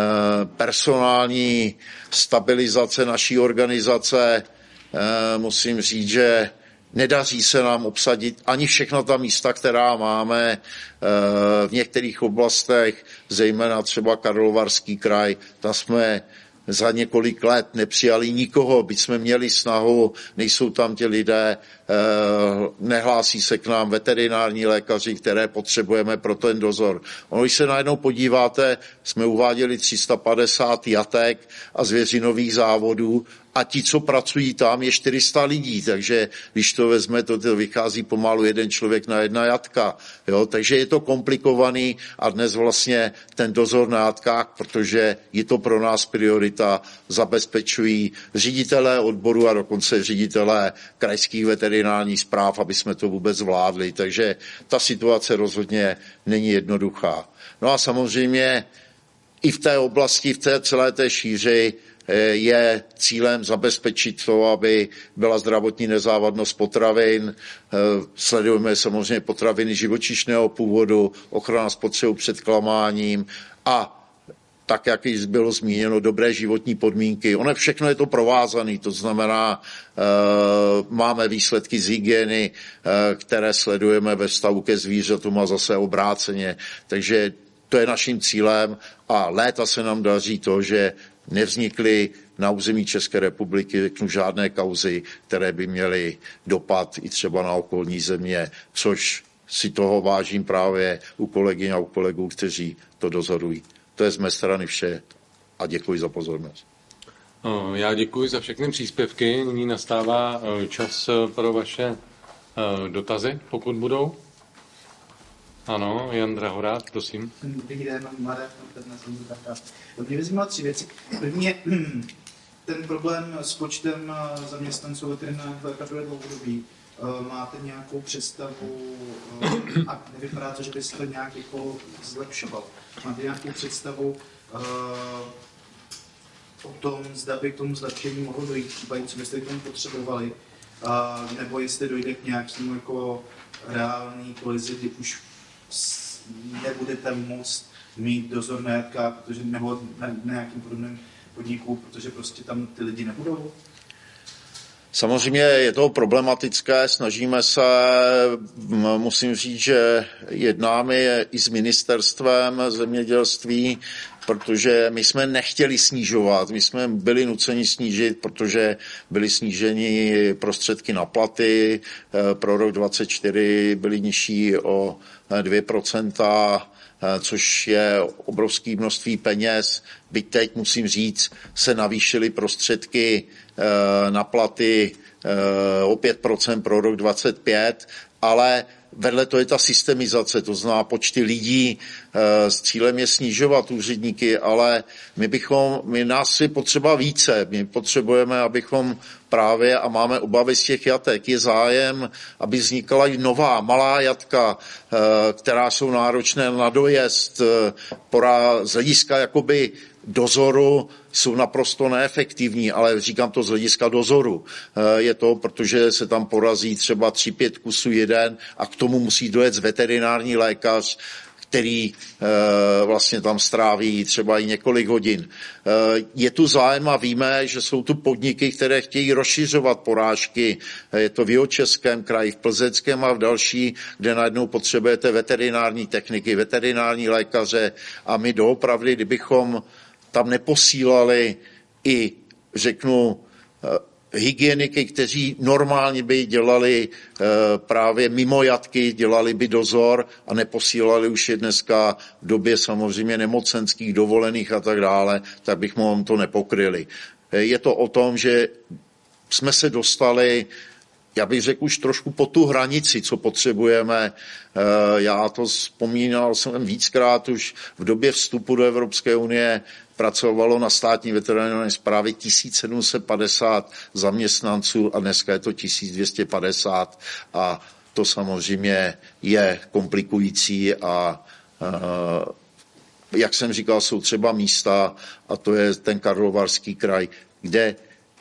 personální stabilizace naší organizace. Musím říct, že nedaří se nám obsadit ani všechna ta místa, která máme v některých oblastech, zejména třeba Karlovarský kraj, tam jsme za několik let nepřijali nikoho, byť jsme měli snahu, nejsou tam ti lidé, nehlásí se k nám veterinární lékaři, které potřebujeme pro ten dozor. Ono, když se najednou podíváte, jsme uváděli tři sta padesát jatek a zvěřinových závodů a ti, co pracují tam, je čtyři sta lidí, takže když to vezme, to, to vychází pomalu jeden člověk na jedna jatka. Jo? Takže je to komplikovaný a dnes vlastně ten dozor na jatkách, protože je to pro nás priorita, zabezpečují ředitelé odboru a dokonce ředitelé krajských veterinárních správ, aby jsme to vůbec zvládli. Takže ta situace rozhodně není jednoduchá. No a samozřejmě i v té oblasti, v té celé té šíři je cílem zabezpečit to, aby byla zdravotní nezávadnost potravin. Sledujeme samozřejmě potraviny živočišného původu, ochrana spotřebu před klamáním a tak, jak již bylo zmíněno, dobré životní podmínky. Ono všechno je to provázané, to znamená, e, máme výsledky z hygieny, e, které sledujeme ve vztahu ke zvířatům a zase obráceně. Takže to je naším cílem a léta se nám daří to, že nevznikly na území České republiky řeknu, žádné kauzy, které by měly dopad i třeba na okolní země, což si toho vážím právě u kolegyň a u kolegů, kteří to dozorují. To je z mé strany vše a děkuji za pozornost. Já děkuji za všechny příspěvky. Nyní nastává čas pro vaše dotazy, pokud budou. Ano, Jan Drahorát, prosím. Dobrý den, mám Marek, mě vyzývalo tři věci. První je ten problém s počtem zaměstnanců veterinárních lékařů dlouhodobí. Máte nějakou představu, a nevypadá to, že by se to nějak jako zlepšoval. Máte nějakou představu o tom, zda by k tomu zlepšení mohlo dojít, třeba co byste k tomu potřebovali, nebo jestli dojde k nějakému jako reální kolizi, kdy už nebudete moct mít dozor na jatkách, protože nebo na, na nějakým podobném podniku, protože prostě tam ty lidi nebudou? Samozřejmě je to problematické, snažíme se, musím říct, že jednáme i s ministerstvem zemědělství, protože my jsme nechtěli snižovat, my jsme byli nuceni snížit, protože byly sníženy prostředky na platy, pro rok dvacet čtyři byly nižší o dvě procenta, což je obrovské množství peněz. Byť teď, musím říct, se navýšily prostředky na platy o pět procent pro rok dvacet pět, ale vedle to je ta systemizace, to znamená počty lidí, s cílem je snižovat úředníky, ale my bychom, my nás je potřeba více, my potřebujeme, abychom právě, a máme obavy z těch jatek, je zájem, aby vznikala i nová, malá jatka, která jsou náročné na dojezd, pora z hlediska jakoby dozoru jsou naprosto neefektivní, ale říkám to z hlediska dozoru. Je to, protože se tam porazí třeba tři, pět kusů jeden a k tomu musí dojet veterinární lékař, který e, vlastně tam stráví třeba i několik hodin. E, je tu zájem a víme, že jsou tu podniky, které chtějí rozšiřovat porážky. Je to v Jihočeském kraji, v Plzeňském a v další, kde najednou potřebujete veterinární techniky, veterinární lékaře a my doopravdy, kdybychom tam neposílali i řeknu, hygieniky, kteří normálně by dělali právě mimo jatky, dělali by dozor a neposílali už je dneska v době samozřejmě nemocenských dovolených a tak dále, tak bychom to nepokryli. Je to o tom, že jsme se dostali, já bych řekl, už trošku po tu hranici, co potřebujeme. Já to vzpomínal jsem víckrát už v době vstupu do Evropské unie, pracovalo na státní veterinární správě tisíc sedm set padesát zaměstnanců a dneska je to tisíc dvě stě padesát a to samozřejmě je komplikující a jak jsem říkal, jsou třeba místa a to je ten Karlovarský kraj, kde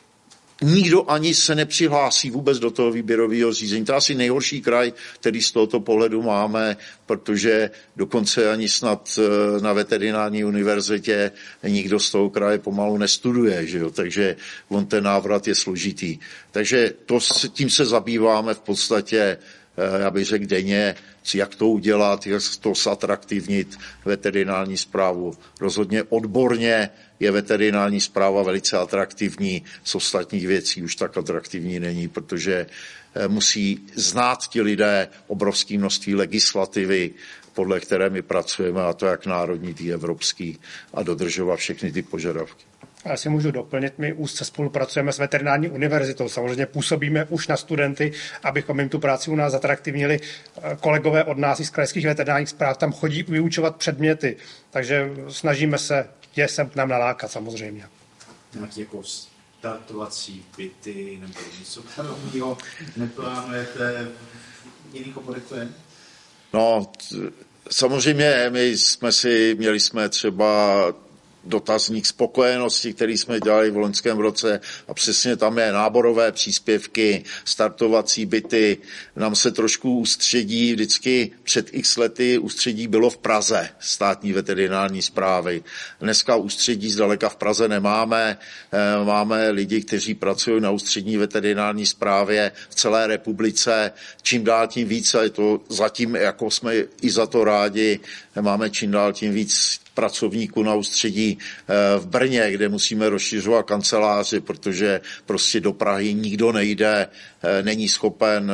nikdo ani se nepřihlásí vůbec do toho výběrového řízení. To je asi nejhorší kraj, který z tohoto pohledu máme, protože dokonce ani snad na veterinární univerzitě nikdo z toho kraje pomalu nestuduje, že jo? Takže on ten návrat je složitý. Takže to, tím se zabýváme v podstatě, já bych řekl denně, jak to udělat, jak to zatraktivnit veterinární správu. Rozhodně odborně je veterinární správa velice atraktivní, z ostatních věcí už tak atraktivní není, protože musí znát ti lidé obrovské množství legislativy, podle které my pracujeme, a to jak národní, ty evropský, a dodržovat všechny ty požadavky. Já si můžu doplnit, my úzce spolupracujeme s veterinární univerzitou, samozřejmě působíme už na studenty, abychom jim tu práci u nás zatraktivnili. Kolegové od nás i z krajských veterinárních správ tam chodí vyučovat předměty, takže snažíme se je sem k nám nalákat samozřejmě. Nějaký jako startovací byty nebo něco takového neplánujete v jiných oborech to je? No, samozřejmě my jsme si, měli jsme třeba dotazník spokojenosti, který jsme dělali v loňském roce a přesně tam je náborové příspěvky, startovací byty. Nám se trošku ústředí, vždycky před x lety ústředí bylo v Praze, státní veterinární správy. Dneska ústředí zdaleka v Praze nemáme. Máme lidi, kteří pracují na ústřední veterinární správě v celé republice. Čím dál tím víc, a je to zatím, jako jsme i za to rádi, máme čím dál tím víc pracovníků na ústředí v Brně, kde musíme rozšiřovat kanceláři, protože prostě do Prahy nikdo nejde, není schopen,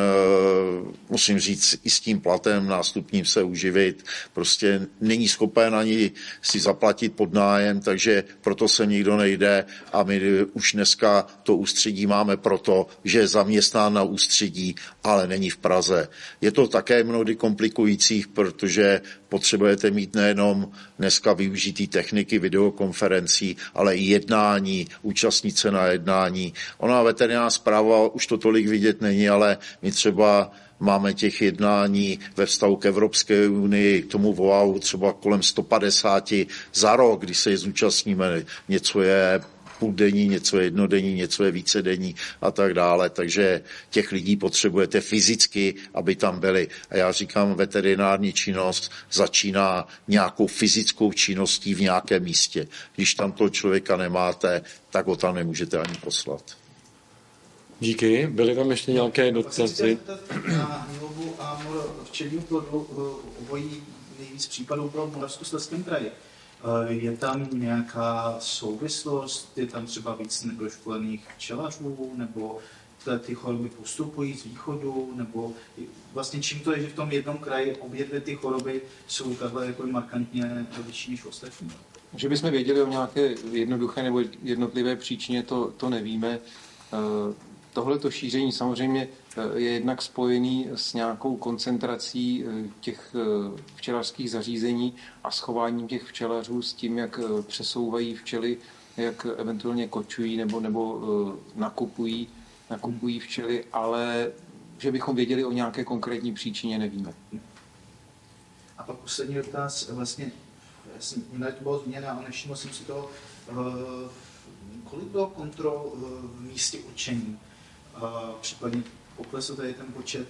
musím říct, i s tím platem nástupním se uživit, prostě není schopen ani si zaplatit podnájem, takže proto se nikdo nejde a my už dneska to ústředí máme proto, že je zaměstnán na ústředí, ale není v Praze. Je to také mnohdy komplikující, protože potřebujete mít nejenom dneska využitý techniky videokonferencí, ale i jednání, účastnit se na jednání. Ona veterinární správa už to tolik vidět není, ale my třeba máme těch jednání ve vztahu k Evropské unii, k tomu volávu třeba kolem sto padesát za rok, kdy se je zúčastníme. Něco je půldenní, něco je jednodenní, něco je vícedenní a tak dále. Takže těch lidí potřebujete fyzicky, aby tam byli. A já říkám, veterinární činnost začíná nějakou fyzickou činností v nějakém místě. Když tam toho člověka nemáte, tak ho tam nemůžete ani poslat. Díky. Byly tam ještě nějaké dotazy? Na hnilovu a mor včelího plodu obojí nejvíc případů pro Moravskoslezském kraji. Je tam nějaká souvislost, je tam třeba víc nedoškolených včelařů, nebo ty choroby postupují z východu, nebo vlastně čím to je, že v tom jednom kraji obě dvě ty choroby jsou takhle jako markantně větší než ostatní? Že bychom věděli o nějaké jednoduché nebo jednotlivé příčině, to, to nevíme. Tohleto šíření samozřejmě je jednak spojený s nějakou koncentrací těch včelařských zařízení a schováním těch včelařů s tím, jak přesouvají včely, jak eventuálně kočují nebo, nebo nakupují, nakupují včely, ale že bychom věděli o nějaké konkrétní příčině, nevíme. A pak poslední dotaz, vlastně, to bylo změna, ale nevšiml jsem si toho, kolik bylo kontrol v místě určení? Případně poklesl tady ten počet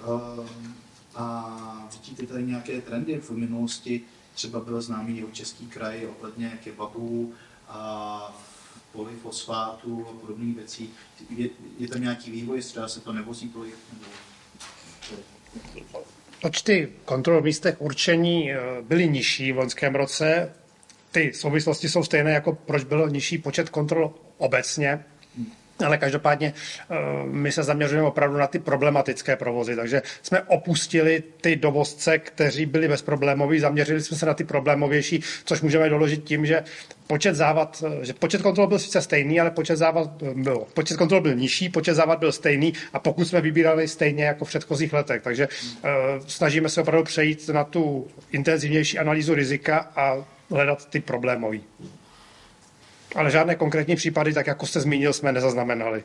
a vidíte tady nějaké trendy v minulosti, třeba byl známý jeho český kraj ohledně kebabů a polyfosfátů a podobných věcí. Je, je tam nějaký vývoj, třeba se to nevozí tolik? Počty kontrol v místech určení byly nižší v loňském roce. Ty souvislosti jsou stejné, jako proč byl nižší počet kontrol obecně. Ale každopádně my se zaměřujeme opravdu na ty problematické provozy, takže jsme opustili ty dovozce, kteří byli bezproblémoví, zaměřili jsme se na ty problémovější, což můžeme doložit tím, že počet závad, že počet kontrol byl sice stejný, ale počet závad byl, počet kontrol byl nižší, počet závad byl stejný a pokud jsme vybírali stejně jako v předchozích letech, takže uh, snažíme se opravdu přejít na tu intenzivnější analýzu rizika a hledat ty problémový. Ale žádné konkrétní případy, tak jako jste zmínil, jsme nezaznamenali.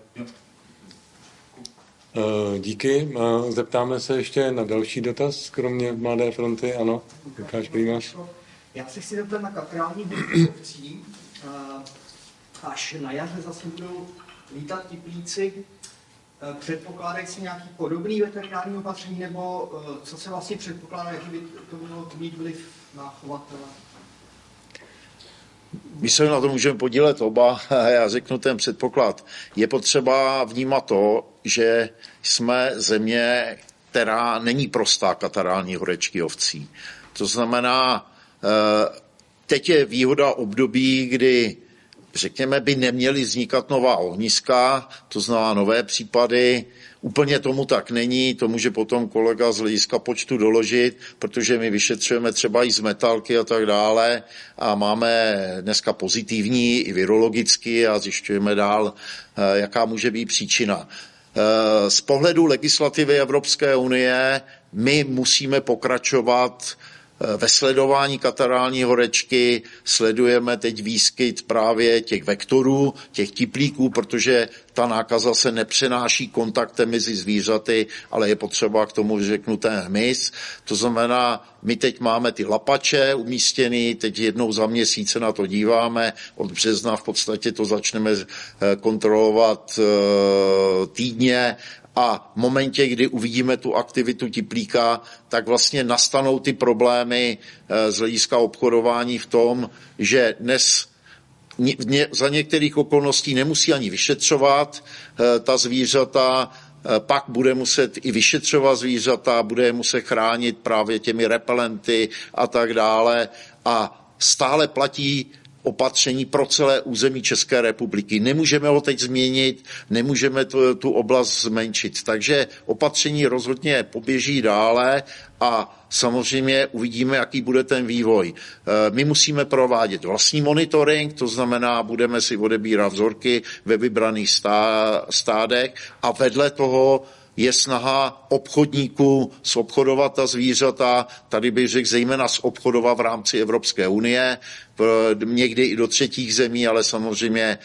Díky. Zeptáme se ještě na další dotaz, kromě Mladé fronty. Ano, Lukáš Klímaš. Já se chci zeptat na kaprální hodiny ovcí. Až na jaře zase budou lítat tiplíci. Předpokládají si nějaký podobný veterinární opatření, nebo co se vlastně předpokládá, jaký by to mělo mít vliv na chovatele? My se na to můžeme podílet oba, já řeknu ten předpoklad. Je potřeba vnímat to, že jsme země, která není prostá katarální horečky ovcí. To znamená, teď je výhoda období, kdy, řekněme, by neměly vznikat nová ohniska, to znamená nové případy. Úplně tomu tak není, to může potom kolega z hlediska počtu doložit, protože my vyšetřujeme třeba i z metálky a tak dále a máme dneska pozitivní i virologicky a zjišťujeme dál, jaká může být příčina. Z pohledu legislativy Evropské unie my musíme pokračovat ve sledování katarální horečky, sledujeme teď výskyt právě těch vektorů, těch tiplíků, protože ta nákaza se nepřenáší kontaktem mezi zvířaty, ale je potřeba k tomu, řeknu, ten hmyz. To znamená, my teď máme ty lapače umístěný, teď jednou za měsíc se na to díváme, od března v podstatě to začneme kontrolovat týdně, a v momentě, kdy uvidíme tu aktivitu tiplíka, tak vlastně nastanou ty problémy z hlediska obchodování v tom, že dnes za některých okolností nemusí ani vyšetřovat ta zvířata, pak bude muset i vyšetřovat zvířata, bude je muset chránit právě těmi repelenty a tak dále. A stále platí opatření pro celé území České republiky. Nemůžeme ho teď změnit, nemůžeme tu, tu oblast zmenšit. Takže opatření rozhodně poběží dále a samozřejmě uvidíme, jaký bude ten vývoj. My musíme provádět vlastní monitoring, to znamená, budeme si odebírat vzorky ve vybraných stádech a vedle toho je snaha obchodníků zobchodovat ta zvířata, tady bych řekl zejména zobchodovat v rámci Evropské unie, někdy i do třetích zemí, ale samozřejmě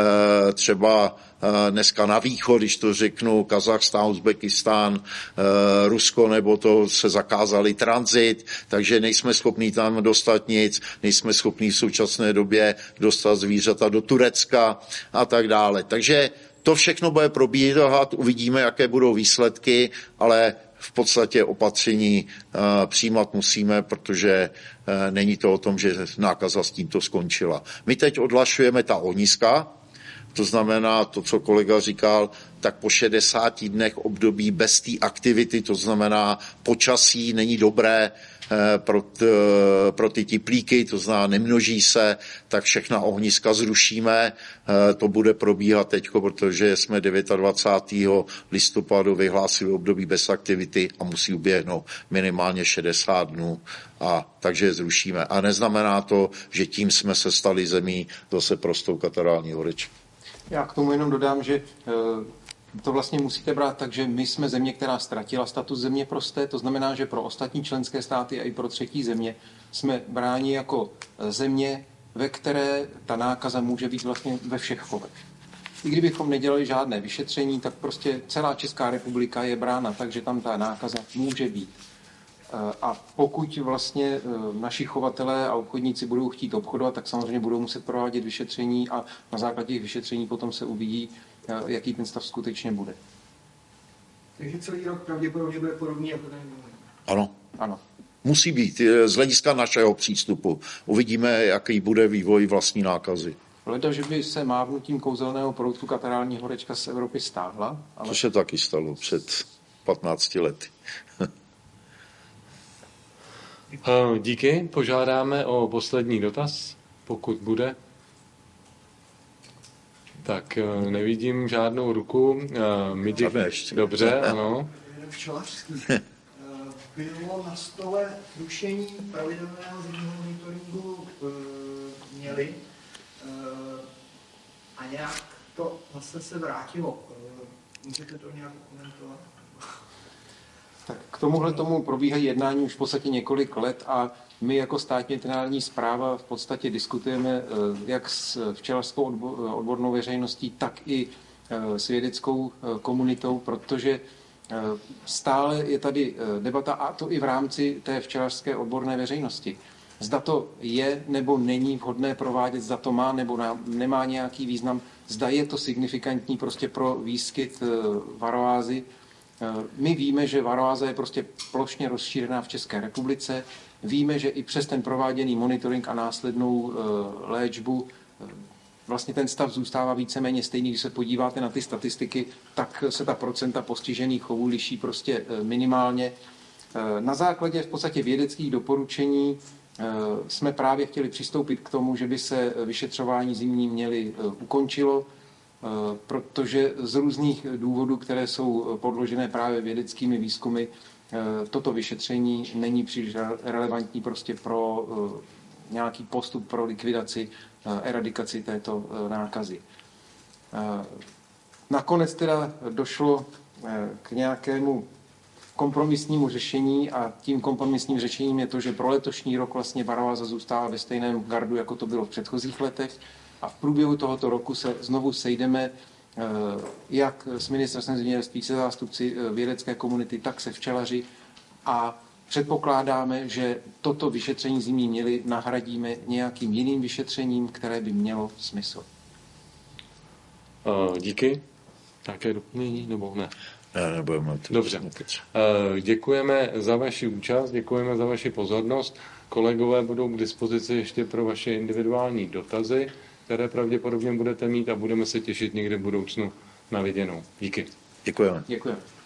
třeba dneska na východ, když to řeknu, Kazachstán, Uzbekistán, Rusko, nebo to se zakázali tranzit, takže nejsme schopni tam dostat nic, nejsme schopni v současné době dostat zvířata do Turecka a tak dále. Takže to všechno bude probíhat, uvidíme, jaké budou výsledky, ale v podstatě opatření uh, přijímat musíme, protože uh, není to o tom, že nákaza s tímto skončila. My teď odhlašujeme ta ohniska, to znamená to, co kolega říkal, tak po šedesáti dnech období bez té aktivity, to znamená počasí není dobré pro, t, pro ty tiplíky, to znamená nemnoží se, tak všechna ohniska zrušíme. To bude probíhat teď, protože jsme dvacátého devátého listopadu vyhlásili období bez aktivity a musí uběhnout minimálně šedesát dnů. A takže je zrušíme. A neznamená to, že tím jsme se stali zemí zase prostou katarální horečkou. Já k tomu jenom dodám, že to vlastně musíte brát tak, že my jsme země, která ztratila status země prosté, to znamená, že pro ostatní členské státy a i pro třetí země jsme bráni jako země, ve které ta nákaza může být vlastně ve všech chovech. I kdybychom nedělali žádné vyšetření, tak prostě celá Česká republika je brána tak, že tam ta nákaza může být. A pokud vlastně naši chovatelé a obchodníci budou chtít obchodovat, tak samozřejmě budou muset provádět vyšetření a na základě těch vyšetření potom se uvidí, jaký ten stav skutečně bude. Takže celý rok pravděpodobně bude podobný jako ten minulý. Ano. Ano. Musí být z hlediska našeho přístupu. Uvidíme, jaký bude vývoj vlastní nákazy. Leda, že by se mávnutím kouzelného proutku katarální horečka z Evropy stáhla. Ale... To se taky stalo před patnácti lety. Díky, požádáme o poslední dotaz, pokud bude. Tak nevidím žádnou ruku. Midži... Dobře, ano. Včelařský. Bylo na stole rušení pravidelného zimního monitoringu měli a nějak to zase se vrátilo. Můžete to nějak komentovat? Tak k tomuhle tomu probíhají jednání už v podstatě několik let a my jako státní veterinární správa v podstatě diskutujeme jak s včelařskou odbornou veřejností, tak i s vědeckou komunitou, protože stále je tady debata, a to i v rámci té včelařské odborné veřejnosti. Zda to je nebo není vhodné provádět, zda to má nebo nemá nějaký význam, zda je to signifikantní prostě pro výskyt varoázy. My víme, že varoáza je prostě plošně rozšířená v České republice. Víme, že i přes ten prováděný monitoring a následnou léčbu vlastně ten stav zůstává víceméně stejný. Když se podíváte na ty statistiky, tak se ta procenta postižených chovů liší prostě minimálně. Na základě v podstatě vědeckých doporučení jsme právě chtěli přistoupit k tomu, že by se vyšetřování zimní měly ukončilo, protože z různých důvodů, které jsou podložené právě vědeckými výzkumy, toto vyšetření není příliš relevantní prostě pro nějaký postup pro likvidaci, eradikaci této nákazy. Nakonec teda došlo k nějakému kompromisnímu řešení a tím kompromisním řešením je to, že pro letošní rok vlastně varoáza zůstává ve stejném gardu, jako to bylo v předchozích letech a v průběhu tohoto roku se znovu sejdeme jak s ministerstvem zemědělství, se zástupci vědecké komunity, tak se včelaři a předpokládáme, že toto vyšetření zimní měly nahradíme nějakým jiným vyšetřením, které by mělo smysl. Uh, díky. Také doplnění nebo ne? Ne, nebudeme. Dobře. Uh, děkujeme za vaši účast, děkujeme za vaši pozornost. Kolegové budou k dispozici ještě pro vaše individuální dotazy, které pravděpodobně budete mít a budeme se těšit někde v budoucnu na viděnou. Díky. Děkujeme. Děkujeme.